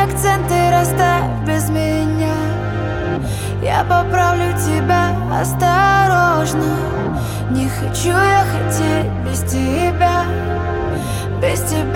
акценты расставь без меня. Я поправлю тебя осторожно. Не хочу я хотеть без тебя, без тебя.